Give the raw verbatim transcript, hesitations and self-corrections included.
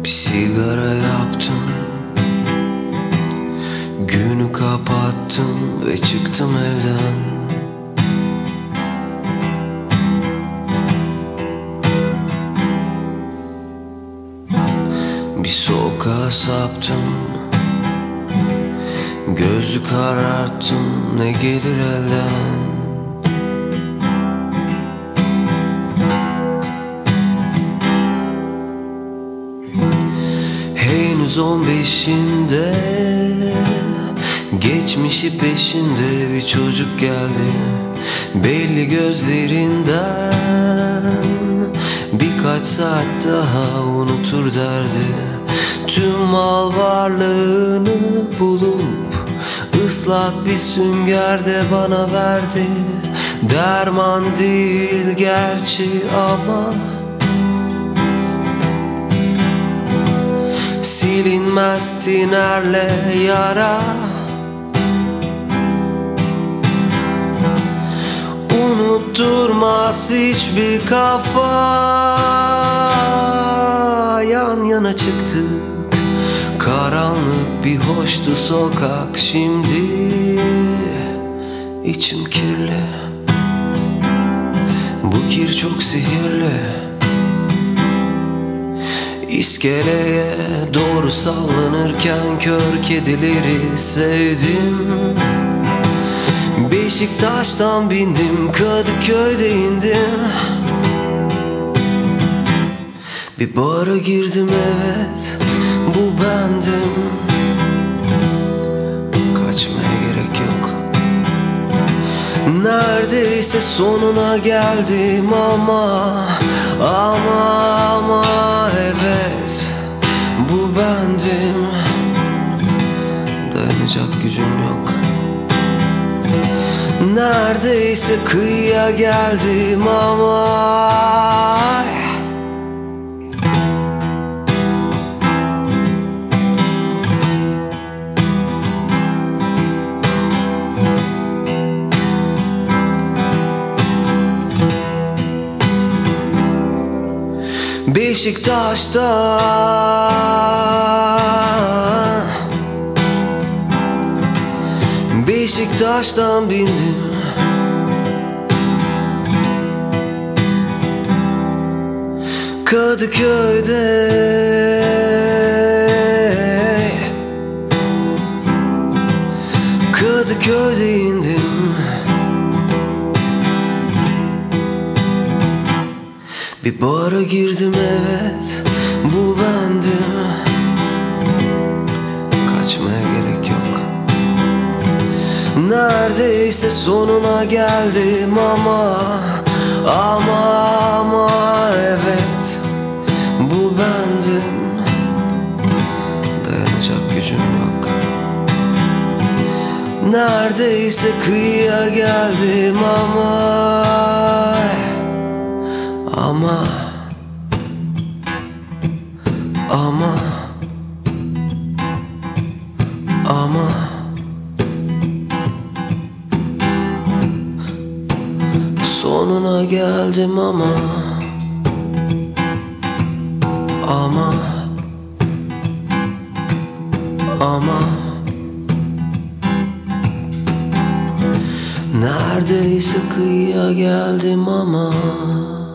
Bir sigara yaptım, günü kapattım ve çıktım evden. Bir sokağa saptım, gözü kararttım, ne gelir elden. Henüz on beşinde, geçmişi peşinde bir çocuk geldi. Belli gözlerinden birkaç saat daha unutur derdi. Tüm mal varlığını bulup ıslak bir süngerde bana verdi. Derman değil gerçi ama silinmez tinerle yara. Unutturmaz hiçbir kafa. Yan yana çıktık, karanlık bir hoştu sokak. Şimdi içim kirli, bu kir çok sihirli. İskeleye doğru sallanırken kör kedileri sevdim. Beşiktaş'tan bindim, Kadıköy'de indim. Bir bara girdim, evet bu bendim. Kaçmaya gerek yok. Neredeyse sonuna geldim ama Ama ama evet bu bendim. Dayanacak gücüm yok. Neredeyse kıyıya geldim ama Beşiktaş'ta Beşiktaş'tan bindim. Kadıköy'de Kadıköy'de indim. Bir bara girdim, evet bu bendim. Kaçmaya gerek yok. Neredeyse sonuna geldim ama Ama ama evet bu bendim. Dayanacak gücüm yok. Neredeyse kıyıya geldim ama Ama Ama Ama sonuna geldim ama Ama Ama neredeyse kıyıya geldim ama